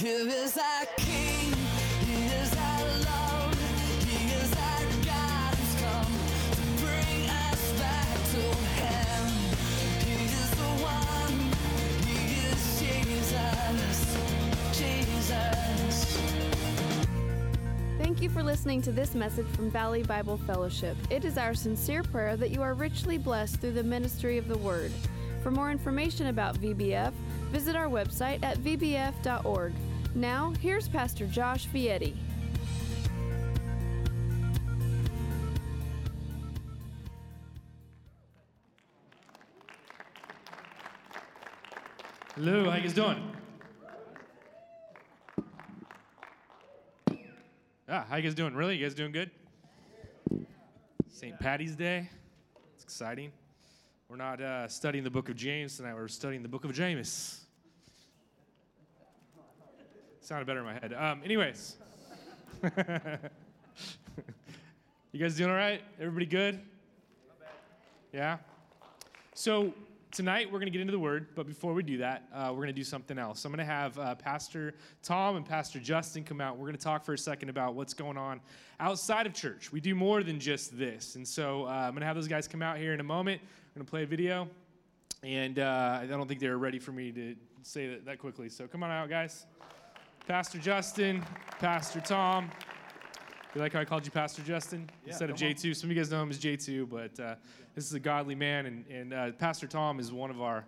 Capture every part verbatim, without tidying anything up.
He is our King, He is our Lord, He is our God who's come to bring us back to Him. He is the one, He is Jesus, Jesus. Thank you for listening to this message from Valley Bible Fellowship. It is our sincere prayer that you are richly blessed through the ministry of the Word. For more information about V B F, visit our website at v b f dot org. Now, here's Pastor Josh Vietti. Hello, how you guys doing? Ah, how you guys doing? Really? You guys doing good? Saint Patty's Day. It's exciting. We're not uh, studying the book of James tonight. We're studying the book of James. Sounded better in my head. Um, anyways. You guys doing all right? Everybody good? Yeah? So tonight we're going to get into the Word, but before we do that, uh, we're going to do something else. I'm going to have uh, Pastor Tom and Pastor Justin come out. We're going to talk for a second about what's going on outside of church. We do more than just this, and so uh, I'm going to have those guys come out here in a moment. We're going to play a video, and uh, I don't think they were ready for me to say that, that quickly, so come on out, guys. Pastor Justin, Pastor Tom. You like how I called you Pastor Justin Yeah, instead of J two? On. Some of you guys know him as J two, but uh, this is a godly man, and, and uh, Pastor Tom is one of our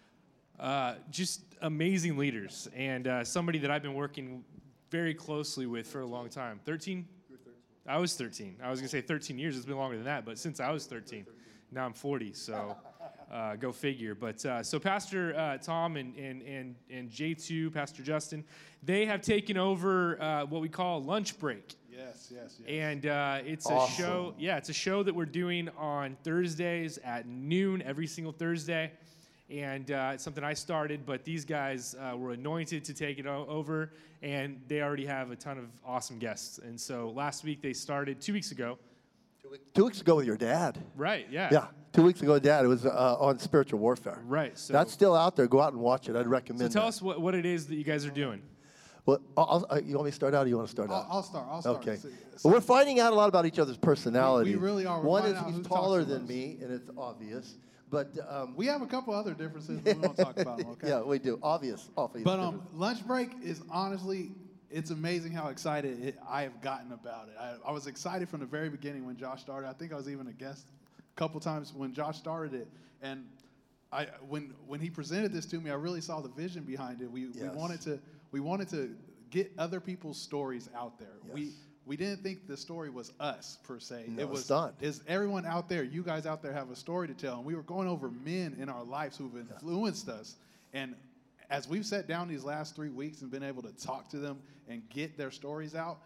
uh, just amazing leaders, and uh, somebody that I've been working very closely with for a long time. thirteen? I was thirteen. I was going to say thirteen years. It's been longer than that, but since I was thirteen, now I'm forty, so uh, go figure. But uh, so Pastor uh, Tom and, and, and, and J two, Pastor Justin, they have taken over uh, what we call lunch break. Yes, yes, yes. And uh, it's Awesome. a show, yeah, it's a show that we're doing on Thursdays at noon every single Thursday. And uh, it's something I started, but these guys uh, were anointed to take it o- over, and they already have a ton of awesome guests. And so last week they started, two weeks ago. Two weeks ago with your dad. Right, yeah. Yeah, two weeks ago, Dad. It was uh, on spiritual warfare. Right. So That's still out there. Go out and watch it. I'd recommend So tell that. us what, what it is that you guys are doing. Well, I'll, I'll, you want me to start out or you want to start I'll, out? I'll start. I'll start. Okay. So- Well, we're finding out a lot about each other's personality. We- we really are. We're One finding is out he's who talks taller the than most. me, and it's obvious. But um, We have a couple other differences, but we won't talk about them, okay? yeah, we do. Obvious. Obvious. But um, lunch break is honestly, it's amazing how excited it, I have gotten about it. I, I was excited from the very beginning when Josh started. I think I was even a guest a couple times when Josh started it. And I, when when he presented this to me, I really saw the vision behind it. We we Yes. wanted to we wanted to get other people's stories out there. We Yes. we didn't think the story was us per se. No, it was it's not. is everyone out there, you guys out there have a story to tell. And we were going over men in our lives who've influenced us. And as we've sat down these last three weeks and been able to talk to them and get their stories out,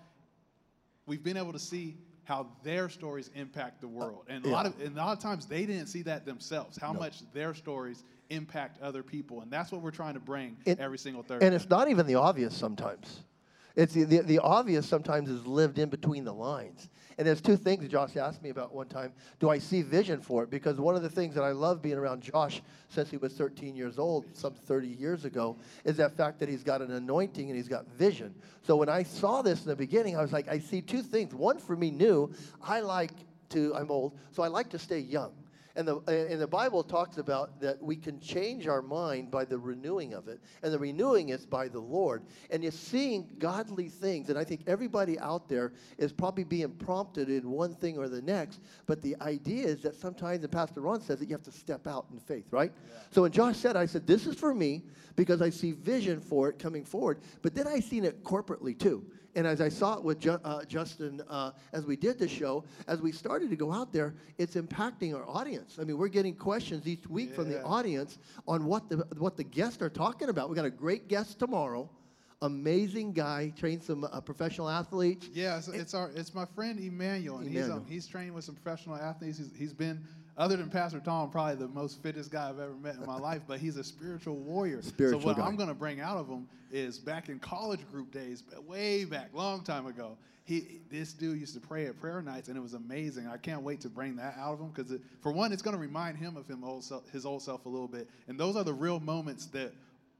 we've been able to see how their stories impact the world. And a lot of and a lot of times they didn't see that themselves, how No. much their stories impact other people. And that's what we're trying to bring And- every single Thursday. And it's not even the obvious sometimes. It's the, the, the obvious sometimes is lived in between the lines. And there's two things Josh asked me about one time. Do I see vision for it? Because one of the things that I love being around Josh since he was thirteen years old, some thirty years ago, is that fact that he's got an anointing and he's got vision. So when I saw this in the beginning, I was like, I see two things. One for me new, I like to, I'm old, so I like to stay young. And the, and the Bible talks about that we can change our mind by the renewing of it. And the renewing is by the Lord. And you're seeing godly things. And I think everybody out there is probably being prompted in one thing or the next. But the idea is that sometimes, and Pastor Ron says that you have to step out in faith, right? Yeah. So when Josh said, I said, this is for me because I see vision for it coming forward. But then I seen it corporately too. And as I saw it with Ju- uh, Justin, uh, as we did the show, as we started to go out there, it's impacting our audience. I mean, we're getting questions each week Yeah. from the audience on what the what the guests are talking about. We got a great guest tomorrow, amazing guy, trained some uh, professional athletes. Yeah, it's, it's our it's my friend Emmanuel, and Emmanuel. he's um, he's trained with some professional athletes. He's, he's been, other than Pastor Tom, probably the most fittest guy I've ever met in my life. But he's a spiritual warrior. Spiritual so what guy. I'm going to bring out of him is back in college group days, way back, long time ago. He this dude used to pray at prayer nights, and it was amazing. I can't wait to bring that out of him because, for one, it's going to remind him of him old self, his old self a little bit. And those are the real moments that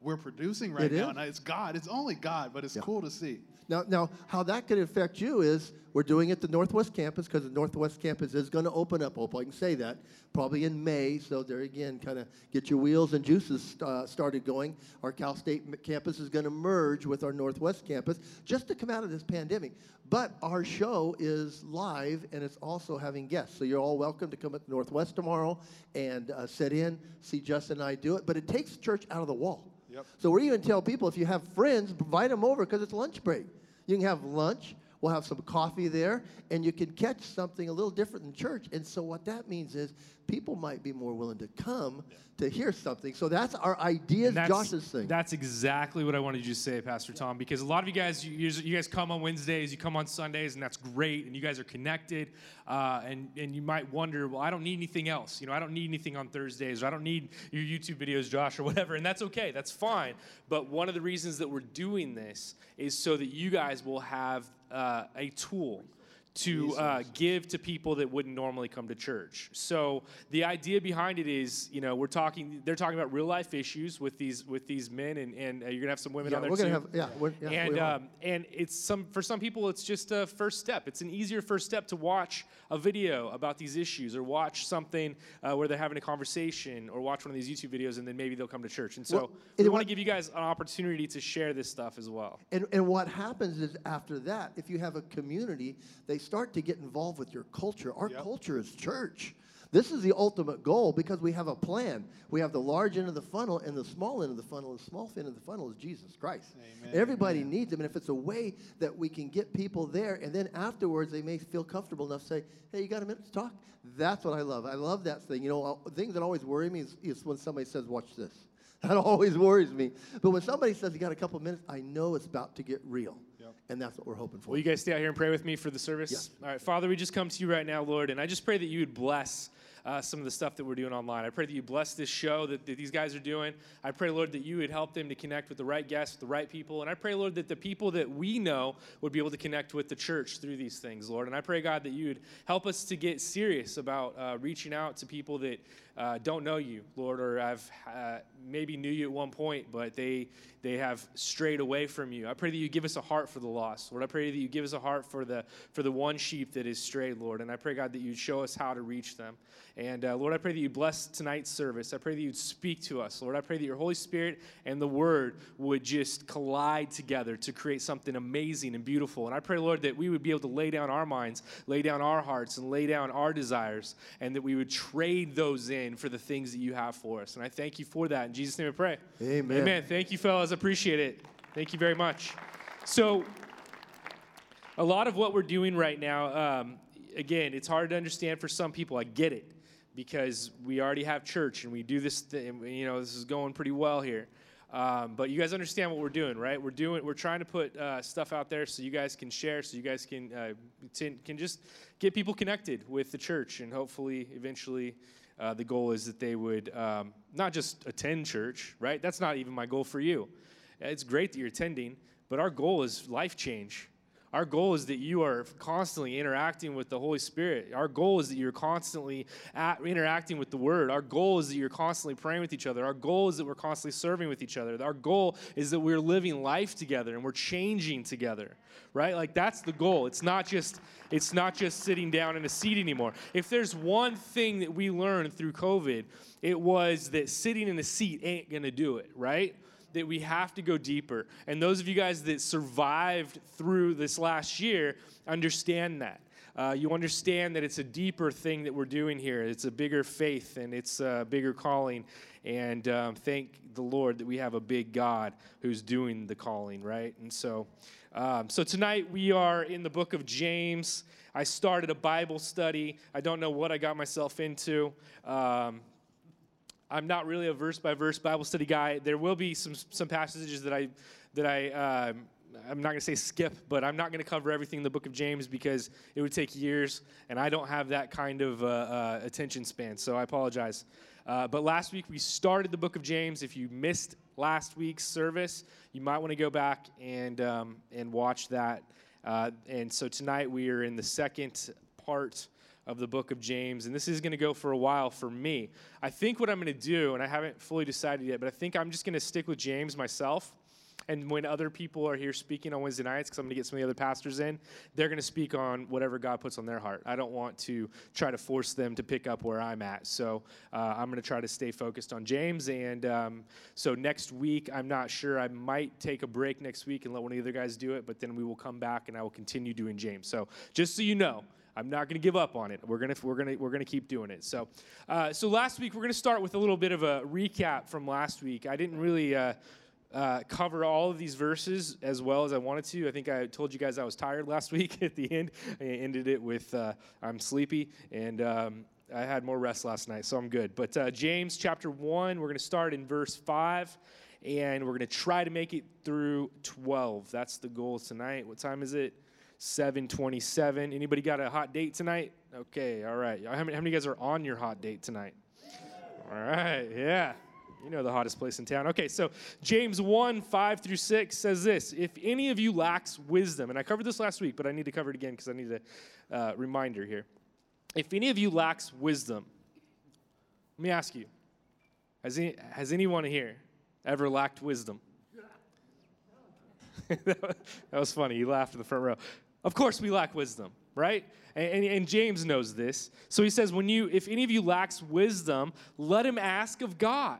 we're producing right It now. is. Now, it's God. It's only God, but it's Yeah. cool to see. Now, now, how that could affect you is we're doing it at the Northwest Campus because the Northwest Campus is going to open up. Hope I can say that. Probably in May. So there again, kind of get your wheels and juices uh, started going. Our Cal State m- campus is going to merge with our Northwest Campus just to come out of this pandemic. But our show is live and it's also having guests. So you're all welcome to come at the Northwest tomorrow and uh, sit in, see Justin and I do it. But it takes church out of the wall. Yep. So we even tell people if you have friends, invite them over because it's lunch break. You can have lunch. We'll have some coffee there, and you can catch something a little different than church. And so what that means is people might be more willing to come yeah. to hear something. So that's our idea, And that's, Josh's thing. That's exactly what I wanted you to say, Pastor Tom, because a lot of you guys, you, you guys come on Wednesdays, you come on Sundays, and that's great, and you guys are connected, uh, and, and you might wonder, well, I don't need anything else. You know, I don't need anything on Thursdays, or I don't need your YouTube videos, Josh, or whatever, and that's okay. That's fine. But one of the reasons that we're doing this is so that you guys will have uh, a tool to uh, give to people that wouldn't normally come to church. So the idea behind it is, you know, we're talking, they're talking about real life issues with these with these men, and, and uh, you're gonna have some women yeah, on there we're too. gonna have, yeah, we're, yeah, and we are. um, and it's some for some people, it's just a first step. It's an easier first step to watch a video about these issues, or watch something uh, where they're having a conversation, or watch one of these YouTube videos, and then maybe they'll come to church. And so Well, we and want to what- give you guys an opportunity to share this stuff as well. And, and what happens is after that, if you have a community, they start to get involved with your culture. Our Yep. culture is church. This is the ultimate goal because we have a plan. We have the large end of the funnel and the small end of the funnel. The small end of the funnel is Jesus Christ. Amen. Everybody Amen. needs him. And if it's a way that we can get people there, and then afterwards they may feel comfortable enough to say, hey, you got a minute to talk? That's what I love. I love that thing. You know, uh, things that always worry me is, is when somebody says, watch this. That always worries me. But when somebody says, you got a couple of minutes, I know it's about to get real. Yep. And that's what we're hoping for. Will you guys stay out here and pray with me for the service? Yes. All right, Father, we just come to you right now, Lord, and I just pray that you would bless uh, some of the stuff that we're doing online. I pray that you bless this show that, that these guys are doing. I pray, Lord, that you would help them to connect with the right guests, with the right people. And I pray, Lord, that the people that we know would be able to connect with the church through these things, Lord. And I pray, God, that you would help us to get serious about uh, reaching out to people that uh, don't know you, Lord, or have uh, maybe knew you at one point, but they they have strayed away from you. I pray that you give us a heart for the lost, Lord. I pray that you give us a heart for the for the one sheep that is strayed, Lord. And I pray, God, that you'd show us how to reach them. And uh, Lord, I pray that you bless tonight's service. I pray that you'd speak to us, Lord. I pray that your Holy Spirit and the Word would just collide together to create something amazing and beautiful. And I pray, Lord, that we would be able to lay down our minds, lay down our hearts, and lay down our desires, and that we would trade those in for the things that you have for us. And I thank you for that. In Jesus' name I pray. Amen. Amen. Thank you, fellas. I appreciate it. Thank you very much. So, a lot of what we're doing right now, um, again, it's hard to understand for some people. I get it, because we already have church and we do this thing, you know, this is going pretty well here. Um, but you guys understand what we're doing, right? We're doing, we're trying to put uh, stuff out there so you guys can share, so you guys can uh, t- can just get people connected with the church, and hopefully, eventually, uh, the goal is that they would um, not just attend church, right? That's not even my goal for you. It's great that you're attending, but our goal is life change. Our goal is that you are constantly interacting with the Holy Spirit. Our goal is that you're constantly at, interacting with the Word. Our goal is that you're constantly praying with each other. Our goal is that we're constantly serving with each other. Our goal is that we're living life together and we're changing together, right? Like, that's the goal. It's not just it's not just sitting down in a seat anymore. If there's one thing that we learned through COVID, it was that sitting in a seat ain't going to do it, right? That we have to go deeper. And those of you guys that survived through this last year understand that. Uh, you understand that it's a deeper thing that we're doing here. It's a bigger faith, and it's a bigger calling. And um, thank the Lord that we have a big God who's doing the calling, right? And so, um, so tonight we are in the book of James. I started a Bible study. I don't know what I got myself into. Um, I'm not really a verse-by-verse Bible study guy. There will be some some passages that I that I um, I'm not going to say skip, but I'm not going to cover everything in the book of James because it would take years, and I don't have that kind of uh, uh, attention span. So I apologize. Uh, but last week we started the book of James. If you missed last week's service, you might want to go back and um, and watch that. Uh, and so tonight we are in the second part of the book of James, and this is going to go for a while for me. I think what I'm going to do, and I haven't fully decided yet, but I think I'm just going to stick with James myself. And when other people are here speaking on Wednesday nights, because I'm going to get some of the other pastors in, they're going to speak on whatever God puts on their heart. I don't want to try to force them to pick up where I'm at. So uh, I'm going to try to stay focused on James. And um, so next week, I'm not sure. I might take a break next week and let one of the other guys do it, but then we will come back and I will continue doing James. So just so you know, I'm not going to give up on it. We're going to we're going to we're going to keep doing it. So uh, so last week we're going to start with a little bit of a recap from last week. I didn't really uh, Uh, cover all of these verses as well as I wanted to. I think I told you guys I was tired last week at the end. I ended it with uh, I'm sleepy, and um, I had more rest last night, so I'm good. But uh, James chapter one, we're going to start in verse five, and we're going to try to make it through twelve. That's the goal tonight. What time is it? seven twenty-seven. Anybody got a hot date tonight? Okay, all right. How many, how many of you guys are on your hot date tonight? All right, yeah. You know the hottest place in town. Okay, so James one, five through six says this. If any of you lacks wisdom, and I covered this last week, but I need to cover it again because I need a uh, reminder here. If any of you lacks wisdom, let me ask you, has, any, has anyone here ever lacked wisdom? That was funny. You laughed in the front row. Of course we lack wisdom, right? And, and, and James knows this. So he says, when you, if any of you lacks wisdom, let him ask of God.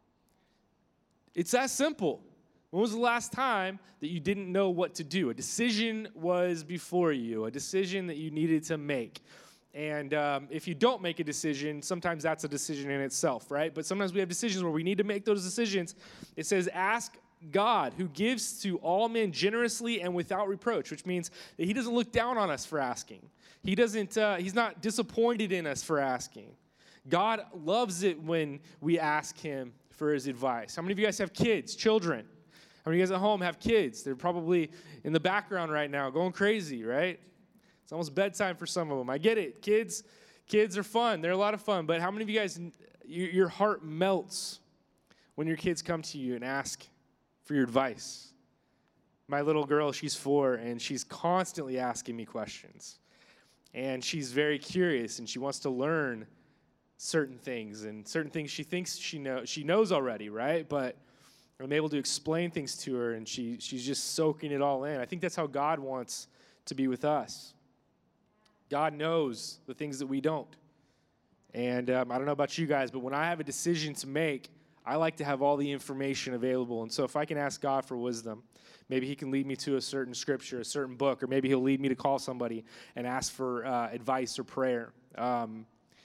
It's that simple. When was the last time that you didn't know what to do? A decision was before you, a decision that you needed to make. And um, if you don't make a decision, sometimes that's a decision in itself, right? But sometimes we have decisions where we need to make those decisions. It says, ask God, who gives to all men generously and without reproach, which means that he doesn't look down on us for asking. He doesn't, uh, he's not disappointed in us for asking. God loves it when we ask him for his advice. How many of you guys have kids, children? How many of you guys at home have kids? They're probably in the background right now going crazy, right? It's almost bedtime for some of them. I get it. Kids, kids are fun. They're a lot of fun. But how many of you guys, your heart melts when your kids come to you and ask for your advice? My little girl, she's four, and she's constantly asking me questions. And she's very curious, and she wants to learn certain things, and certain things she thinks she know she knows already, right? But I'm able to explain things to her, and she she's just soaking it all in. I think that's how God wants to be with us. God knows the things that we don't. And um, I don't know about you guys, but when I have a decision to make, I like to have all the information available. And so if I can ask God for wisdom, maybe he can lead me to a certain scripture, a certain book, or maybe he'll lead me to call somebody and ask for uh, advice or prayer. Um,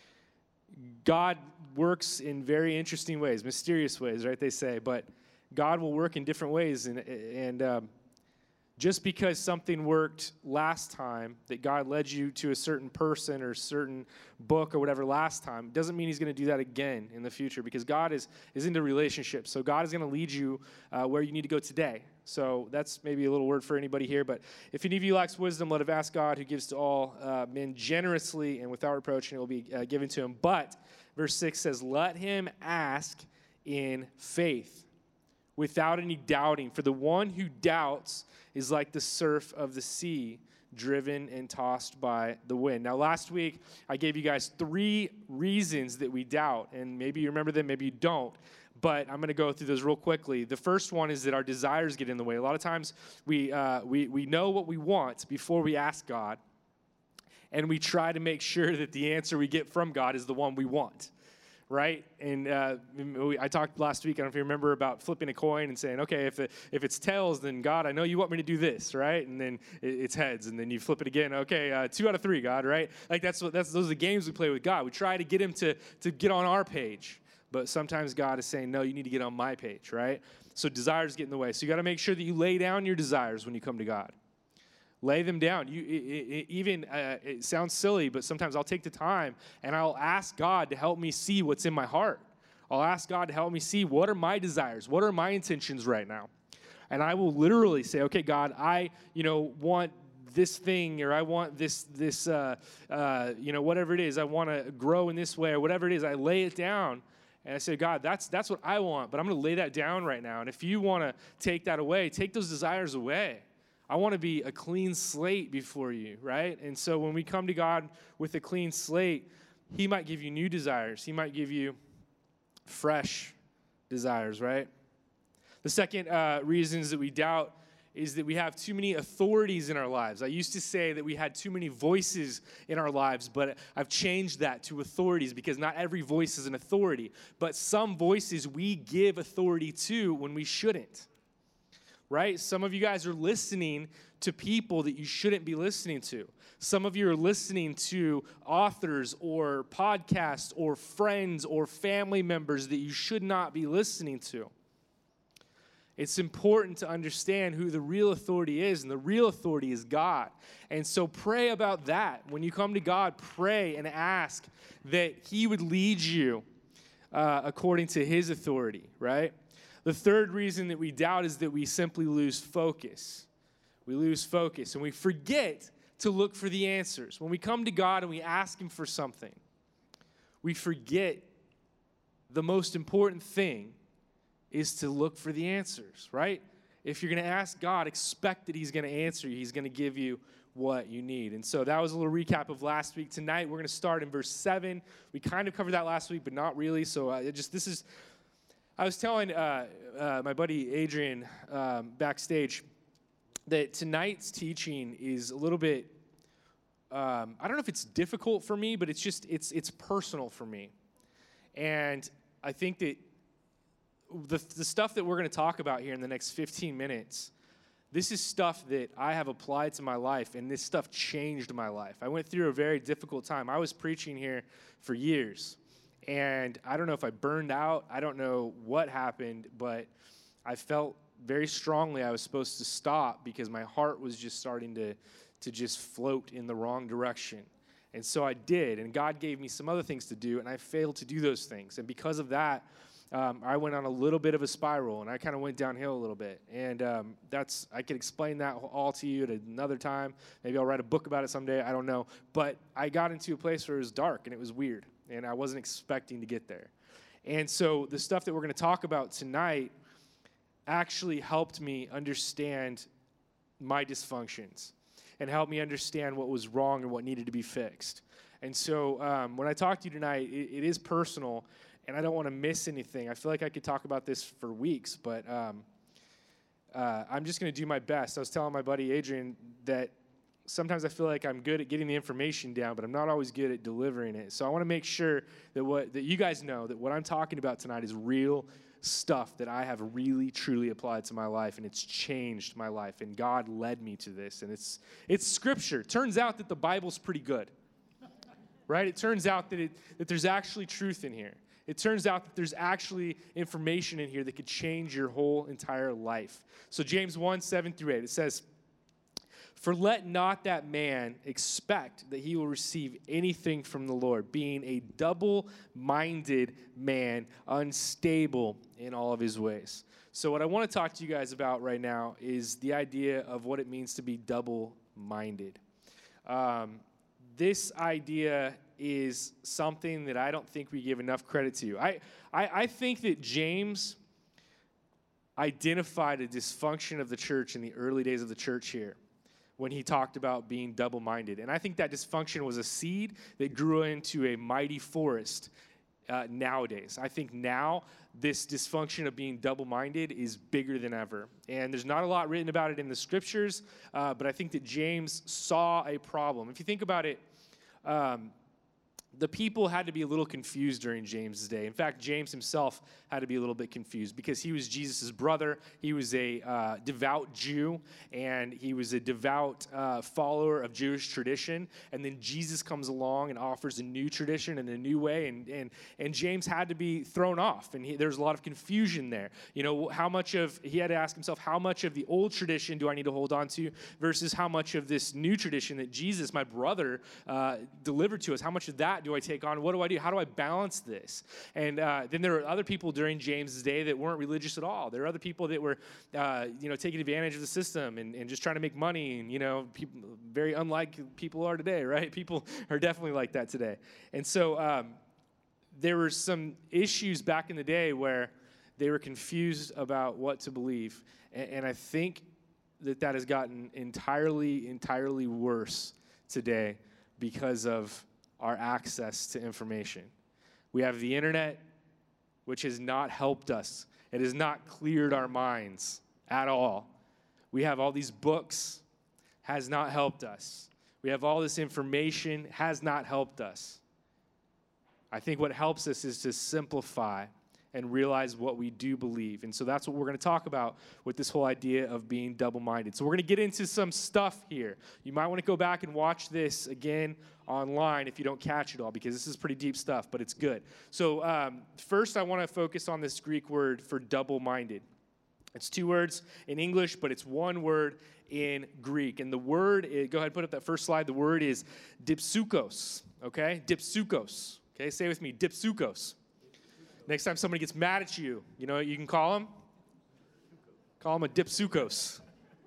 God works in very interesting ways, mysterious ways, right, they say. But God will work in different ways. And, and um, just because something worked last time, that God led you to a certain person or certain book or whatever last time, doesn't mean he's going to do that again in the future, because God is, is into relationships. So God is going to lead you uh, where you need to go today. So that's maybe a little word for anybody here. But if any of you lacks wisdom, let him ask God, who gives to all uh, men generously and without reproach, and it will be uh, given to him. But verse six says, let him ask in faith, without any doubting. For the one who doubts is like the surf of the sea, driven and tossed by the wind. Now, last week, I gave you guys three reasons that we doubt, and maybe you remember them, maybe you don't, but I'm going to go through those real quickly. The first one is that our desires get in the way. A lot of times, we, uh, we, we know what we want before we ask God, and we try to make sure that the answer we get from God is the one we want. Right? And uh, I talked last week, I don't know if you remember, about flipping a coin and saying, okay, if it, if it's tails, then God, I know you want me to do this, right? And then it's heads, and then you flip it again. Okay, uh, two out of three, God, right? Like that's what that's those are the games we play with God. We try to get him to to get on our page, but sometimes God is saying, no, you need to get on my page, right? So desires get in the way. So you got to make sure that you lay down your desires when you come to God. Lay them down. You, it, it, even uh, it sounds silly, but sometimes I'll take the time and I'll ask God to help me see what's in my heart. I'll ask God to help me see what are my desires, what are my intentions right now, and I will literally say, okay, God, I you know want this thing, or I want this this uh, uh, you know whatever it is, I want to grow in this way, or whatever it is. I lay it down. And I say, God, that's that's what I want, but I'm going to lay that down right now. And if you want to take that away, take those desires away. I want to be a clean slate before you, right? And so when we come to God with a clean slate, he might give you new desires. He might give you fresh desires, right? The second uh, reasons that we doubt is that we have too many authorities in our lives. I used to say that we had too many voices in our lives, but I've changed that to authorities because not every voice is an authority. But some voices we give authority to when we shouldn't, right? Some of you guys are listening to people that you shouldn't be listening to. Some of you are listening to authors or podcasts or friends or family members that you should not be listening to. It's important to understand who the real authority is, and the real authority is God. And so pray about that. When you come to God, pray and ask that he would lead you uh, according to his authority, right? The third reason that we doubt is that we simply lose focus. We lose focus, and we forget to look for the answers. When we come to God and we ask him for something, we forget the most important thing is to look for the answers, right? If you're going to ask God, expect that he's going to answer you. He's going to give you what you need. And so that was a little recap of last week. Tonight, we're going to start in verse seven. We kind of covered that last week, but not really. So uh, it just this is, I was telling uh, uh, my buddy Adrian um, backstage that tonight's teaching is a little bit, um, I don't know if it's difficult for me, but it's just, it's it's personal for me. And I think that The, the stuff that we're going to talk about here in the next fifteen minutes, this is stuff that I have applied to my life, and this stuff changed my life. I went through a very difficult time. I was preaching here for years, and I don't know if I burned out. I don't know what happened, but I felt very strongly I was supposed to stop because my heart was just starting to, to just float in the wrong direction. And so I did, and God gave me some other things to do, and I failed to do those things. And because of that, Um, I went on a little bit of a spiral, and I kind of went downhill a little bit. And um, that's I could explain that all to you at another time. Maybe I'll write a book about it someday. I don't know. But I got into a place where it was dark, and it was weird, and I wasn't expecting to get there. And so the stuff that we're going to talk about tonight actually helped me understand my dysfunctions and helped me understand what was wrong and what needed to be fixed. And so um, when I talk to you tonight, it, it is personal, and I don't want to miss anything. I feel like I could talk about this for weeks, but um, uh, I'm just going to do my best. I was telling my buddy Adrian that sometimes I feel like I'm good at getting the information down, but I'm not always good at delivering it. So I want to make sure that what that you guys know that what I'm talking about tonight is real stuff that I have really, truly applied to my life, and it's changed my life, and God led me to this, and it's it's Scripture. Turns out that the Bible's pretty good, right? It turns out that it that there's actually truth in here. It turns out that there's actually information in here that could change your whole entire life. So James one, seven through eight, it says, "For let not that man expect that he will receive anything from the Lord, being a double-minded man, unstable in all of his ways." So what I want to talk to you guys about right now is the idea of what it means to be double-minded. Um, this idea is something that I don't think we give enough credit to. I, I, I think that James identified a dysfunction of the church in the early days of the church here when he talked about being double-minded. And I think that dysfunction was a seed that grew into a mighty forest uh, nowadays. I think now this dysfunction of being double-minded is bigger than ever. And there's not a lot written about it in the scriptures, uh, but I think that James saw a problem. If you think about it, um, the people had to be a little confused during James's day. In fact, James himself had to be a little bit confused because he was Jesus' brother. He was a uh, devout Jew, and he was a devout uh, follower of Jewish tradition. And then Jesus comes along and offers a new tradition and a new way, and and, and James had to be thrown off, and he, there's a lot of confusion there. You know, how much of, he had to ask himself, how much of the old tradition do I need to hold on to versus how much of this new tradition that Jesus, my brother, uh, delivered to us, how much of that do I take on? What do I do? How do I balance this? And uh, then there were other people during James's day that weren't religious at all. There were other people that were, uh, you know, taking advantage of the system and, and just trying to make money. And, you know, people, very unlike people are today, right? People are definitely like that today. And so um, there were some issues back in the day where they were confused about what to believe. And, and I think that that has gotten entirely, entirely worse today because of our access to information. We have the internet, which has not helped us. It has not cleared our minds at all. We have all these books, has not helped us. We have all this information, has not helped us. I think what helps us is to simplify and realize what we do believe. And so that's what we're going to talk about with this whole idea of being double-minded. So we're going to get into some stuff here. You might want to go back and watch this again online if you don't catch it all, because this is pretty deep stuff, but it's good. So um, first I want to focus on this Greek word for double-minded. It's two words in English, but it's one word in Greek. And the word, is, go ahead and put up that first slide. The word is dipsukos, okay? Dipsukos, okay? Say with me, dipsukos. Next time somebody gets mad at you, you know what you can call them? Call them a dipsukos.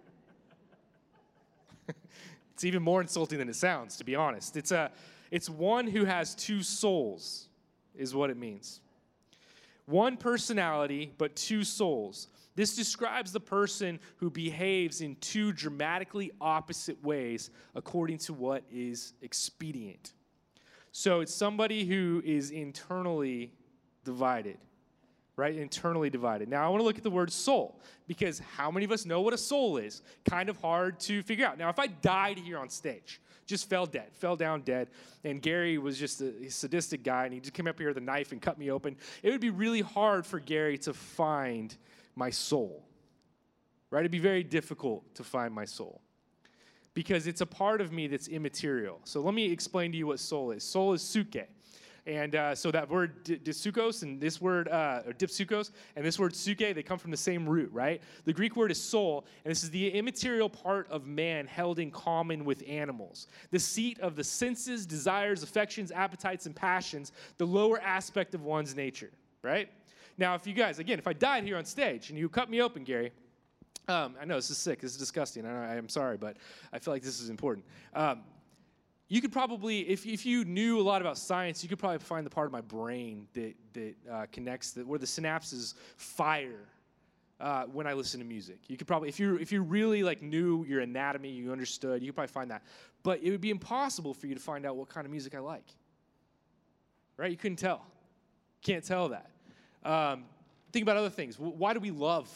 It's even more insulting than it sounds, to be honest. It's a, it's one who has two souls, is what it means. One personality, but two souls. This describes the person who behaves in two dramatically opposite ways according to what is expedient. So it's somebody who is internally divided, right? Internally divided. Now, I want to look at the word soul, because how many of us know what a soul is? Kind of hard to figure out. Now, if I died here on stage, just fell dead, fell down dead, and Gary was just a sadistic guy, and he just came up here with a knife and cut me open, it would be really hard for Gary to find my soul, right? It'd be very difficult to find my soul, because it's a part of me that's immaterial. So let me explain to you what soul is. Soul is suke. And uh, so that word dipsukos and this word, uh, or dipsukos, and this word suke, they come from the same root, right? The Greek word is soul, and this is the immaterial part of man held in common with animals. The seat of the senses, desires, affections, appetites, and passions, the lower aspect of one's nature, right? Now, if you guys, again, if I died here on stage and you cut me open, Gary, um, I know this is sick, this is disgusting, I, I'm sorry, but I feel like this is important. Um, You could probably, if, if you knew a lot about science, you could probably find the part of my brain that, that uh, connects, the, where the synapses fire uh, when I listen to music. You could probably, if you if you really like knew your anatomy, you understood, you could probably find that. But it would be impossible for you to find out what kind of music I like. Right? You couldn't tell. Can't tell that. Um, think about other things. Why do we love?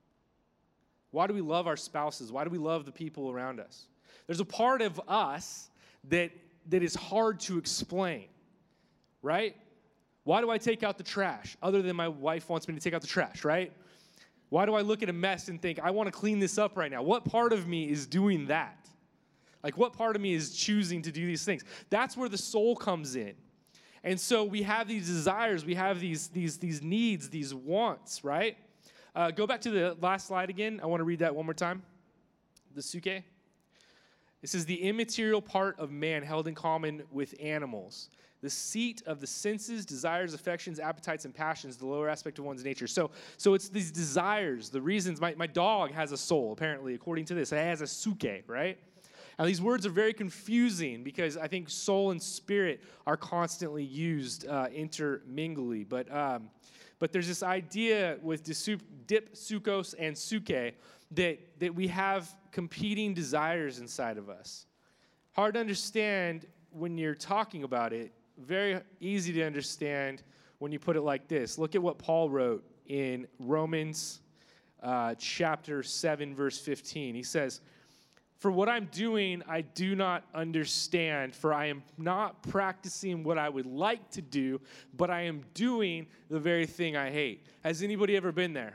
Why do we love our spouses? Why do we love the people around us? There's a part of us that that is hard to explain, right? Why do I take out the trash? Other than my wife wants me to take out the trash, right? Why do I look at a mess and think, I want to clean this up right now? What part of me is doing that? Like, what part of me is choosing to do these things? That's where the soul comes in. And so we have these desires, we have these, these, these needs, these wants, right? Uh, go back to the last slide again. I want to read that one more time. The suke. This is the immaterial part of man held in common with animals. The seat of the senses, desires, affections, appetites, and passions, the lower aspect of one's nature. So, so it's these desires, the reasons. My, my dog has a soul, apparently, according to this. It has a suke, right? Now, these words are very confusing because I think soul and spirit are constantly used uh, intermingly. But, um, but there's this idea with dipsukos and suke that, that we have competing desires inside of us. Hard to understand when you're talking about it. Very easy to understand when you put it like this. Look at what Paul wrote in Romans uh, chapter seven, verse fifteen. He says, "For what I'm doing, I do not understand, for I am not practicing what I would like to do, but I am doing the very thing I hate." Has anybody ever been there?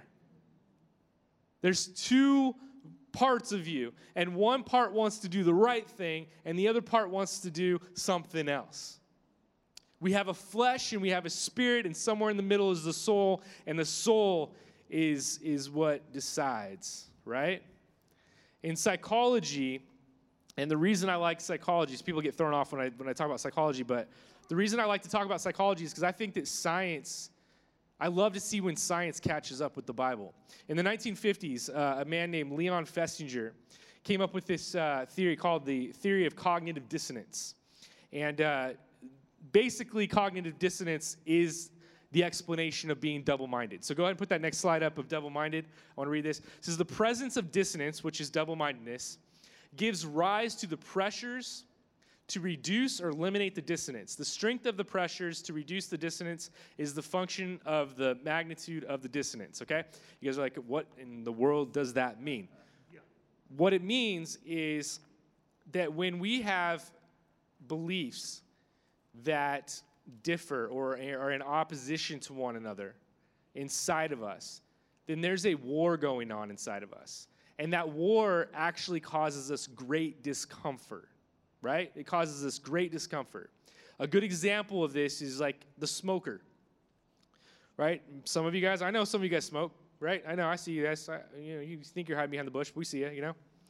There's two parts of you, and one part wants to do the right thing, and the other part wants to do something else. We have a flesh, and we have a spirit, and somewhere in the middle is the soul, and the soul is, is what decides, right? In psychology, and the reason I like psychology is people get thrown off when I, when I talk about psychology, but the reason I like to talk about psychology is because I think that science, I love to see when science catches up with the Bible. In the nineteen fifties, uh, a man named Leon Festinger came up with this uh, theory called the theory of cognitive dissonance. And uh, basically, cognitive dissonance is the explanation of being double-minded. So go ahead and put that next slide up of double-minded. I want to read this. It says, the presence of dissonance, which is double-mindedness, gives rise to the pressures to reduce or eliminate the dissonance. The strength of the pressures to reduce the dissonance is the function of the magnitude of the dissonance, okay? You guys are like, what in the world does that mean? Yeah. What it means is that when we have beliefs that differ or are in opposition to one another inside of us, then there's a war going on inside of us. And that war actually causes us great discomfort, right? It causes us great discomfort. A good example of this is like the smoker, right? Some of you guys, I know some of you guys smoke, right? I know, I see you guys. I, you know, you think you're hiding behind the bush. We see you, you know?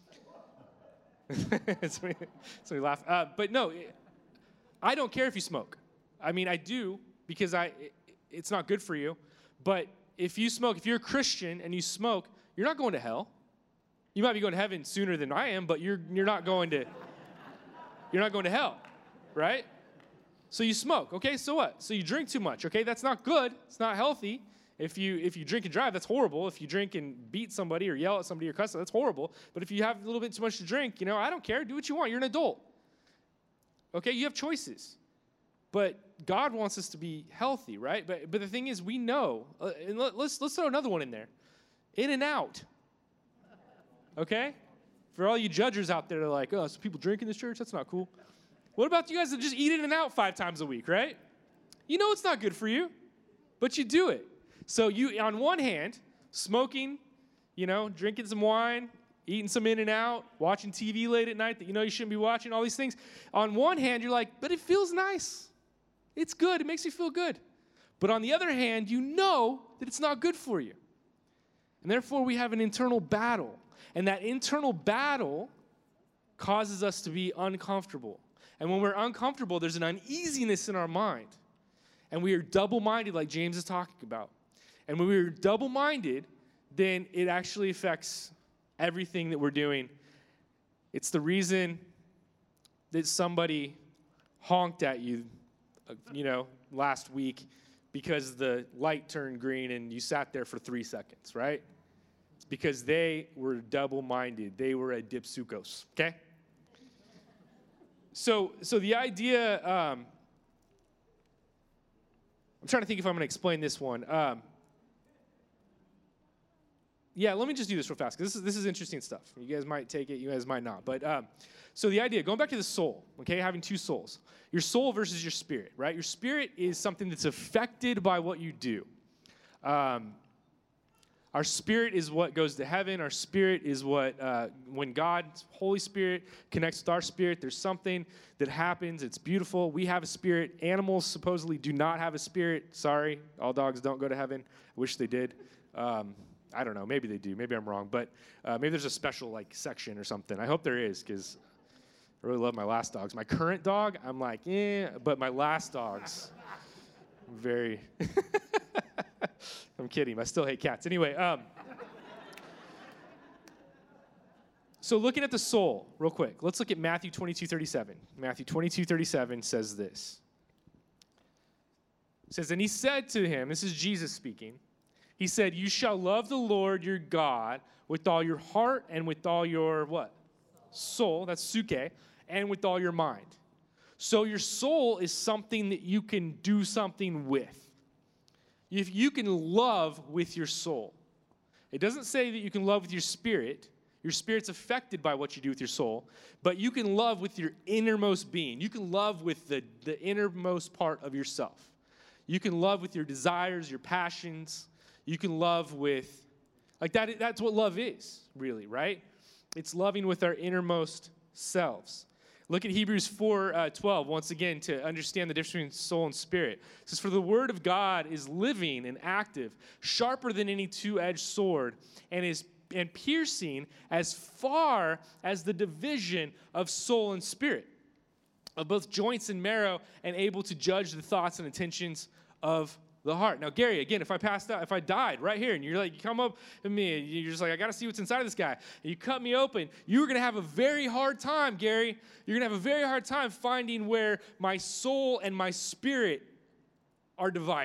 so, we, so we laugh. Uh, but no, I don't care if you smoke. I mean, I do because I. It, it's not good for you. But if you smoke, if you're a Christian and you smoke, you're not going to hell. You might be going to heaven sooner than I am, but you're you're not going to you're not going to hell, right? So you smoke, okay? So what? So you drink too much, okay? That's not good. It's not healthy. If you if you drink and drive, that's horrible. If you drink and beat somebody or yell at somebody or cuss, that's horrible. But if you have a little bit too much to drink, you know, I don't care. Do what you want. You're an adult. Okay? You have choices. But God wants us to be healthy, right? But but the thing is, we know, uh, and let, let's let's throw another one in there. In and out. Okay? For all you judgers out there that are like, oh, so people drink in this church? That's not cool. What about you guys that just eat in and out five times a week, right? You know it's not good for you, but you do it. So you, on one hand, smoking, you know, drinking some wine, eating some in and out, watching T V late at night that you know you shouldn't be watching, all these things. On one hand, you're like, but it feels nice. It's good. It makes you feel good. But on the other hand, you know that it's not good for you. And therefore, we have an internal battle. And that internal battle causes us to be uncomfortable. And when we're uncomfortable, there's an uneasiness in our mind. And we are double-minded, like James is talking about. And when we're double-minded, then it actually affects everything that we're doing. It's the reason that somebody honked at you, uh, you know, last week because the light turned green and you sat there for three seconds, right? It's because they were double-minded. They were a dipsukos, okay? So, so the idea, um, I'm trying to think if I'm going to explain this one. Um, yeah, let me just do this real fast, because this is, this is interesting stuff. You guys might take it, you guys might not. But um, so the idea, going back to the soul, okay, having two souls. Your soul versus your spirit, right? Your spirit is something that's affected by what you do. Um, our spirit is what goes to heaven. Our spirit is what, uh, when God's Holy Spirit connects with our spirit, there's something that happens. It's beautiful. We have a spirit. Animals supposedly do not have a spirit. Sorry, all dogs don't go to heaven. I wish they did. Um, I don't know. Maybe they do. Maybe I'm wrong. But uh, maybe there's a special like section or something. I hope there is, because I really love my last dogs. My current dog, I'm like, eh. But my last dogs, very... I'm kidding. I still hate cats. Anyway, um, so looking at the soul, real quick, let's look at Matthew twenty-two thirty-seven. Matthew twenty-two thirty-seven says this. It says, and he said to him, this is Jesus speaking, he said, you shall love the Lord your God with all your heart and with all your what? Soul. That's suke. And with all your mind. So your soul is something that you can do something with. If you can love with your soul. It doesn't say that you can love with your spirit. Your spirit's affected by what you do with your soul. But you can love with your innermost being. You can love with the, the innermost part of yourself. You can love with your desires, your passions. You can love with, like that. That's what love is, really, right? It's loving with our innermost selves. Look at Hebrews four twelve, once again, to understand the difference between soul and spirit. It says, for the word of God is living and active, sharper than any two-edged sword, and is and piercing as far as the division of soul and spirit, of both joints and marrow, and able to judge the thoughts and intentions of the heart. Now, Gary, again, if I passed out, if I died right here, and you're like, you come up to me, and you're just like, I got to see what's inside of this guy, and you cut me open, you're going to have a very hard time, Gary. You're going to have a very hard time finding where my soul and my spirit are divided.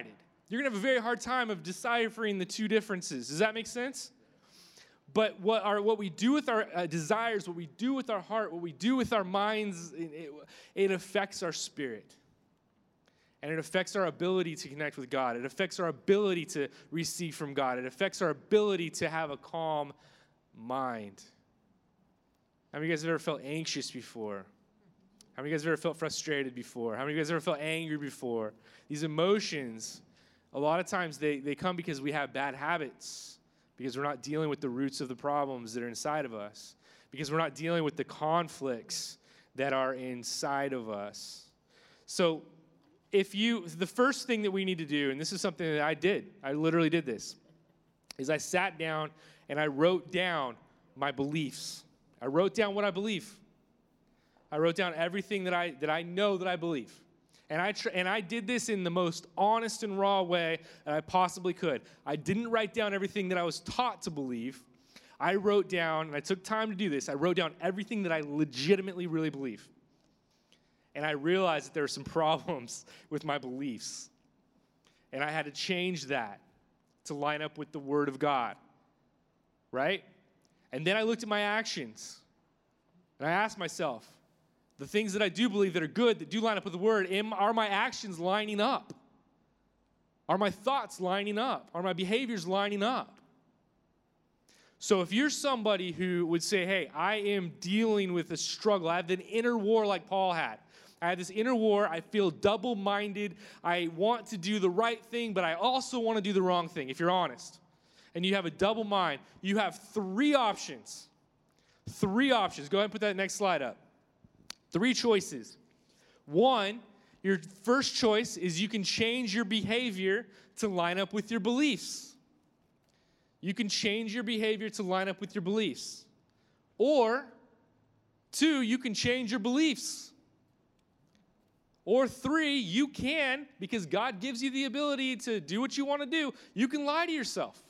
you're going to have a very hard time of deciphering the two differences. Does that make sense? But what our what we do with our uh, desires, what we do with our heart, what we do with our minds, it, it, it affects our spirit. And it affects our ability to connect with God. It affects our ability to receive from God. It affects our ability to have a calm mind. How many of you guys have ever felt anxious before? How many of you guys have ever felt frustrated before? How many of you guys have ever felt angry before? These emotions, a lot of times they, they come because we have bad habits, because we're not dealing with the roots of the problems that are inside of us, because we're not dealing with the conflicts that are inside of us. So if you, the first thing that we need to do, and this is something that I did, I literally did this, is I sat down and I wrote down my beliefs. I wrote down what I believe. I wrote down everything that I that I know that I believe. And I tr- and I did this in the most honest and raw way that I possibly could. I didn't write down everything that I was taught to believe. I wrote down, and I took time to do this, I wrote down everything that I legitimately really believe. And I realized that there were some problems with my beliefs. And I had to change that to line up with the Word of God. Right? And then I looked at my actions. And I asked myself, the things that I do believe that are good, that do line up with the Word, am, are my actions lining up? Are my thoughts lining up? Are my behaviors lining up? So if you're somebody who would say, hey, I am dealing with a struggle, I have an inner war like Paul had. I have this inner war, I feel double-minded, I want to do the right thing, but I also want to do the wrong thing, if you're honest. And you have a double mind, you have three options. Three options. Go ahead and put that next slide up. Three choices. One, your first choice is you can change your behavior to line up with your beliefs. You can change your behavior to line up with your beliefs. Or, two, you can change your beliefs. Or three, you can, because God gives you the ability to do what you want to do, you can lie to yourself.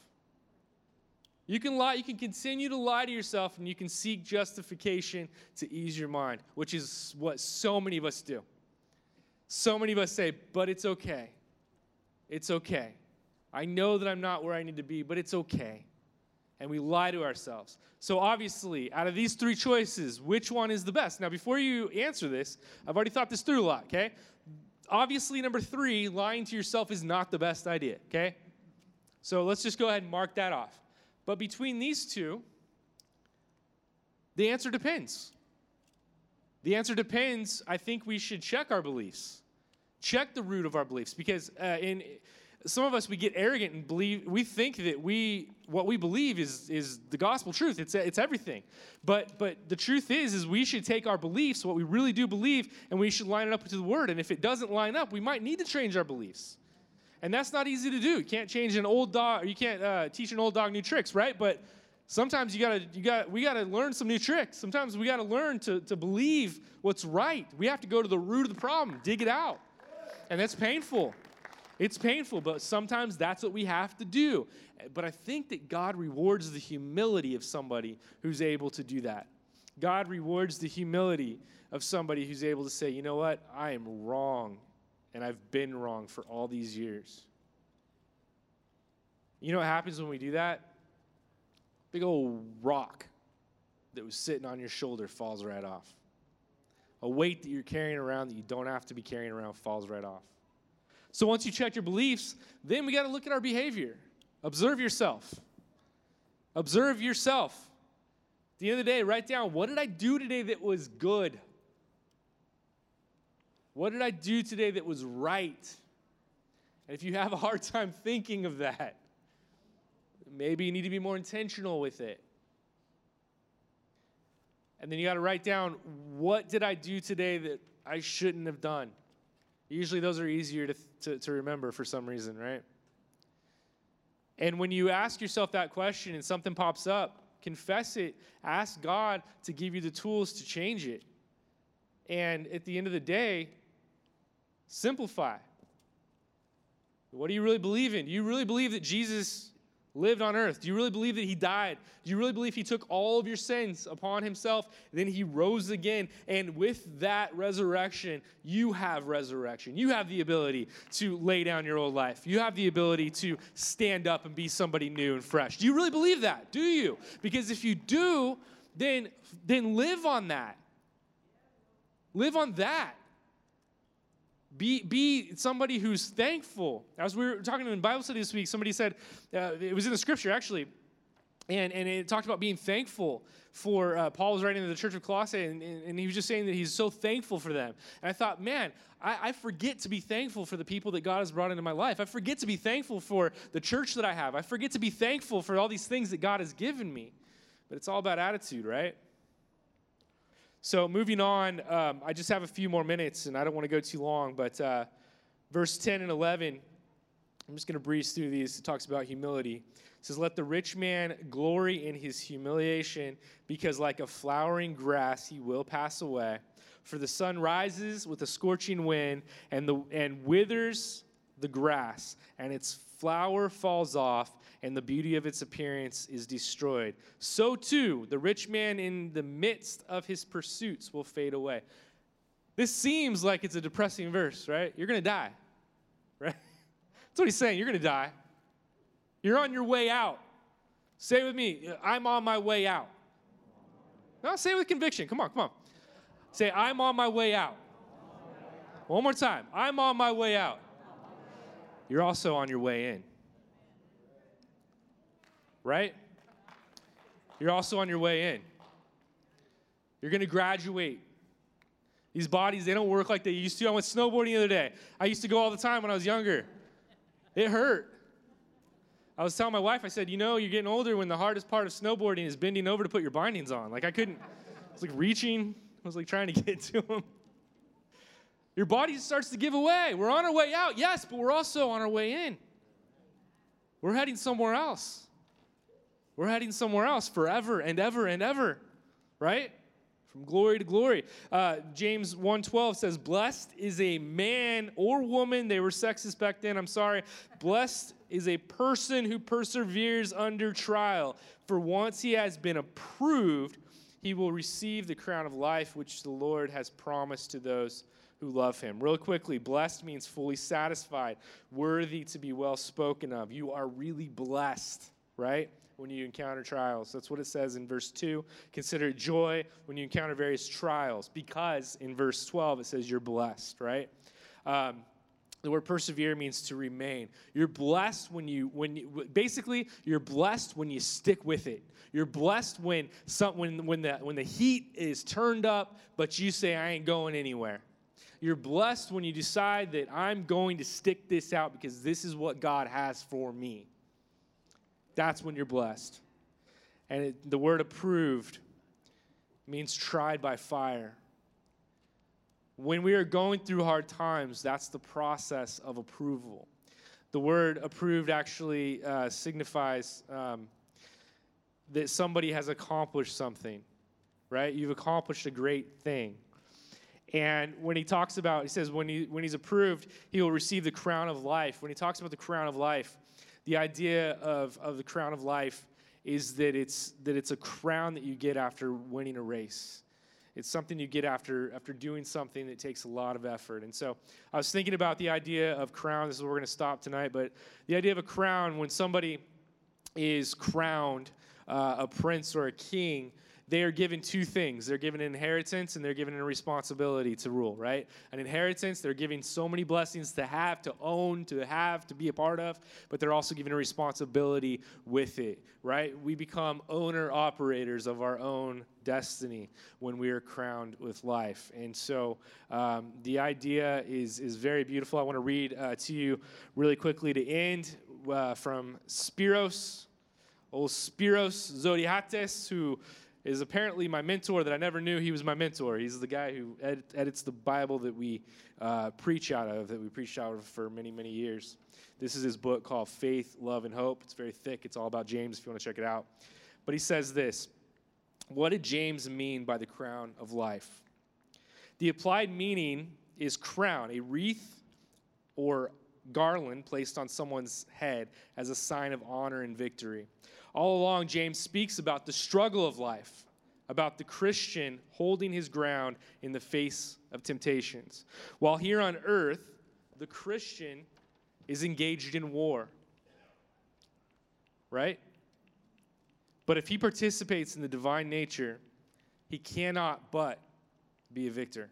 You can lie, you can continue to lie to yourself, and you can seek justification to ease your mind, which is what so many of us do. So many of us say, but it's okay. It's okay. I know that I'm not where I need to be, but it's okay. And we lie to ourselves. So obviously, out of these three choices, which one is the best? Now, before you answer this, I've already thought this through a lot, okay? Obviously, number three, lying to yourself is not the best idea, okay? So let's just go ahead and mark that off. But between these two, the answer depends. The answer depends. I think we should check our beliefs. Check the root of our beliefs. Because uh, in some of us, we get arrogant and believe, we think that we, what we believe is, is the gospel truth. It's, it's everything. But, but the truth is, is we should take our beliefs, what we really do believe, and we should line it up to the Word. And if it doesn't line up, we might need to change our beliefs. And that's not easy to do. You can't change an old dog, or you can't uh, teach an old dog new tricks, right? But sometimes you gotta, you got, we gotta learn some new tricks. Sometimes we gotta learn to, to believe what's right. We have to go to the root of the problem, dig it out. And that's painful. It's painful, but sometimes that's what we have to do. But I think that God rewards the humility of somebody who's able to do that. God rewards the humility of somebody who's able to say, you know what, I am wrong, and I've been wrong for all these years. You know what happens when we do that? Big old rock that was sitting on your shoulder falls right off. A weight that you're carrying around that you don't have to be carrying around falls right off. So once you check your beliefs, then we got to look at our behavior. Observe yourself. Observe yourself. At the end of the day, write down, what did I do today that was good? What did I do today that was right? And if you have a hard time thinking of that, maybe you need to be more intentional with it. And then you got to write down, what did I do today that I shouldn't have done? Usually those are easier to, to, to remember for some reason, right? And when you ask yourself that question and something pops up, confess it. Ask God to give you the tools to change it. And at the end of the day, simplify. What do you really believe in? Do you really believe that Jesus lived on earth? Do you really believe that he died? Do you really believe he took all of your sins upon himself? Then he rose again. And with that resurrection, you have resurrection. You have the ability to lay down your old life. You have the ability to stand up and be somebody new and fresh. Do you really believe that? Do you? Because if you do, then, then live on that. Live on that. Be, be somebody who's thankful. As we were talking in Bible study this week, somebody said, uh, it was in the scripture actually, and, and it talked about being thankful for, uh, Paul was writing to the church of Colossae, and, and, and he was just saying that he's so thankful for them. And I thought, man, I, I forget to be thankful for the people that God has brought into my life. I forget to be thankful for the church that I have. I forget to be thankful for all these things that God has given me. But it's all about attitude, right? So moving on, um, I just have a few more minutes, and I don't want to go too long, but uh, verse ten and eleven, I'm just going to breeze through these. It talks about humility. It says, let the rich man glory in his humiliation, because like a flowering grass he will pass away. For the sun rises with a scorching wind, and, the, and withers the grass, and its flower falls off, and the beauty of its appearance is destroyed. So too, the rich man in the midst of his pursuits will fade away. This seems like it's a depressing verse, right? You're going to die, right? That's what he's saying. You're going to die. You're on your way out. Say it with me. I'm on my way out. No, say it with conviction. Come on, come on. Say, I'm on my way out. One more time. I'm on my way out. You're also on your way in. Right? You're also on your way in. You're going to graduate. These bodies, they don't work like they used to. I went snowboarding the other day. I used to go all the time when I was younger. It hurt. I was telling my wife, I said, you know, you're getting older when the hardest part of snowboarding is bending over to put your bindings on. Like I couldn't, I was like reaching. I was like trying to get to them. Your body starts to give away. We're on our way out, yes, but we're also on our way in. We're heading somewhere else. We're heading somewhere else forever and ever and ever, right? From glory to glory. Uh, James one twelve says, blessed is a man or woman. They were sexist back then, I'm sorry. Blessed is a person who perseveres under trial. For once he has been approved, he will receive the crown of life, which the Lord has promised to those who love him. Real quickly, blessed means fully satisfied, worthy to be well spoken of. You are really blessed, right? When you encounter trials. That's what it says in verse two. Consider it joy when you encounter various trials, because in verse twelve it says you're blessed, right? Um, the word persevere means to remain. You're blessed when you, when you, basically, you're blessed when you stick with it. You're blessed when some, when, when, the, when the heat is turned up, but you say, I ain't going anywhere. You're blessed when you decide that I'm going to stick this out because this is what God has for me. That's when you're blessed. And it, the word approved means tried by fire. When we are going through hard times, that's the process of approval. The word approved actually uh, signifies um, that somebody has accomplished something, right? You've accomplished a great thing. And when he talks about, he says when he when he's approved, he will receive the crown of life. When he talks about the crown of life, the idea of, of the crown of life is that it's that it's a crown that you get after winning a race. It's something you get after after doing something that takes a lot of effort. And so I was thinking about the idea of crown. This is where we're going to stop tonight. But the idea of a crown, when somebody is crowned uh, a prince or a king, they are given two things. They're given an inheritance and they're given a responsibility to rule, right? An inheritance, they're given so many blessings to have, to own, to have, to be a part of, but they're also given a responsibility with it, right? We become owner-operators of our own destiny when we are crowned with life. And so um, the idea is, is very beautiful. I want to read uh, to you really quickly to end uh, from Spiros, old Spiros Zodhiates, who is apparently my mentor that I never knew he was my mentor. He's the guy who ed- edits the Bible that we uh, preach out of, that we preached out of for many, many years. This is his book called Faith, Love, and Hope. It's very thick. It's all about James if you want to check it out. But he says this: what did James mean by the crown of life? The applied meaning is crown, a wreath or garland placed on someone's head as a sign of honor and victory. All along, James speaks about the struggle of life, about the Christian holding his ground in the face of temptations. While here on earth, the Christian is engaged in war, right? But if he participates in the divine nature, he cannot but be a victor.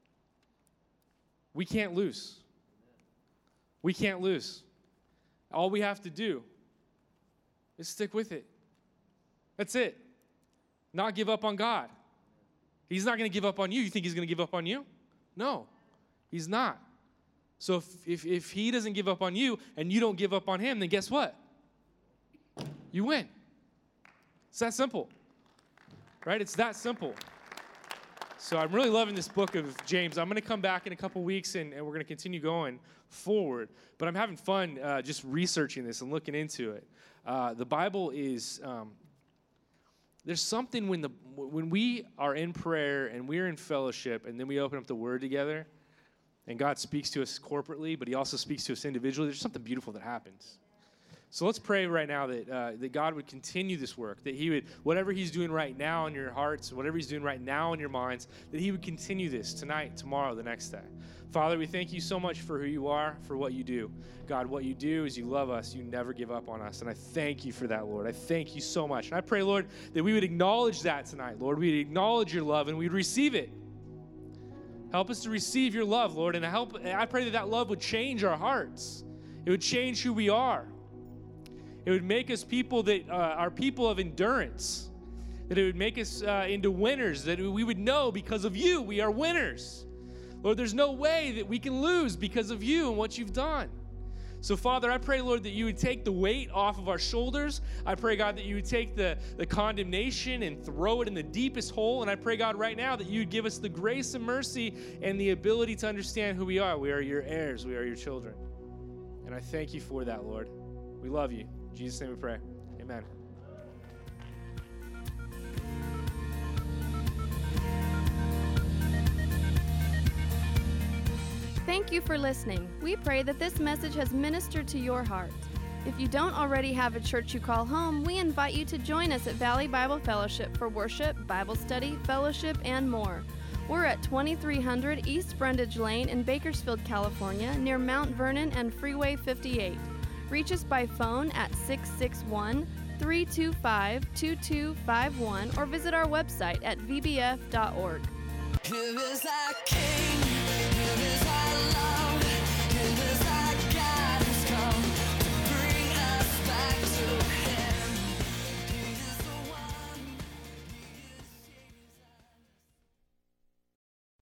We can't lose. We can't lose. All we have to do is stick with it. That's it. Not give up on God. He's not going to give up on you. You think he's going to give up on you? No, he's not. So if, if, if he doesn't give up on you and you don't give up on him, then guess what? You win. It's that simple, right? It's that simple. So I'm really loving this book of James. I'm going to come back in a couple weeks, and, and we're going to continue going forward. But I'm having fun uh, just researching this and looking into it. Uh, the Bible is, um, there's something when the when we are in prayer and we're in fellowship, and then we open up the Word together, and God speaks to us corporately, but he also speaks to us individually. There's something beautiful that happens. So let's pray right now that uh, that God would continue this work, that he would, whatever he's doing right now in your hearts, whatever he's doing right now in your minds, that he would continue this tonight, tomorrow, the next day. Father, we thank you so much for who you are, for what you do. God, what you do is you love us. You never give up on us. And I thank you for that, Lord. I thank you so much. And I pray, Lord, that we would acknowledge that tonight, Lord. We'd acknowledge your love and we'd receive it. Help us to receive your love, Lord. And I, help, I pray that that love would change our hearts. It would change who we are. It would make us people that uh, are people of endurance. That it would make us uh, into winners. That we would know because of you, we are winners. Lord, there's no way that we can lose because of you and what you've done. So, Father, I pray, Lord, that you would take the weight off of our shoulders. I pray, God, that you would take the, the condemnation and throw it in the deepest hole. And I pray, God, right now that you would give us the grace and mercy and the ability to understand who we are. We are your heirs. We are your children. And I thank you for that, Lord. We love you. In Jesus' name we pray. Amen. Thank you for listening. We pray that this message has ministered to your heart. If you don't already have a church you call home, we invite you to join us at Valley Bible Fellowship for worship, Bible study, fellowship, and more. We're at twenty-three hundred East Brundage Lane in Bakersfield, California, near Mount Vernon and Freeway fifty-eight. Reach us by phone at six six one, three two five, two two five one or visit our website at v b f dot org. Here is our King.